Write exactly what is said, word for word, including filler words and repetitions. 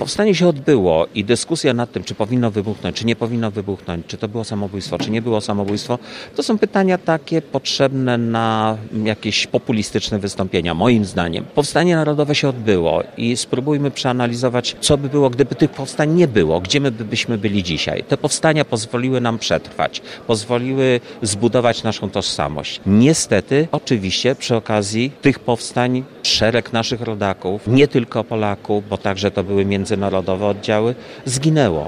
powstanie się odbyło i dyskusja nad tym, czy powinno wybuchnąć, czy nie powinno wybuchnąć, czy to było samobójstwo, czy nie było samobójstwo, to są pytania takie potrzebne na jakieś populistyczne wystąpienia, moim zdaniem. Powstanie narodowe się odbyło i spróbujmy przeanalizować, co by było, gdyby tych powstań nie było, gdzie my byśmy byli dzisiaj. Te powstania pozwoliły nam przetrwać, pozwoliły zbudować naszą tożsamość. Niestety, oczywiście, przy okazji tych powstań szereg naszych rodaków, nie tylko Polaków, bo także to były międzynarodowe oddziały, zginęło.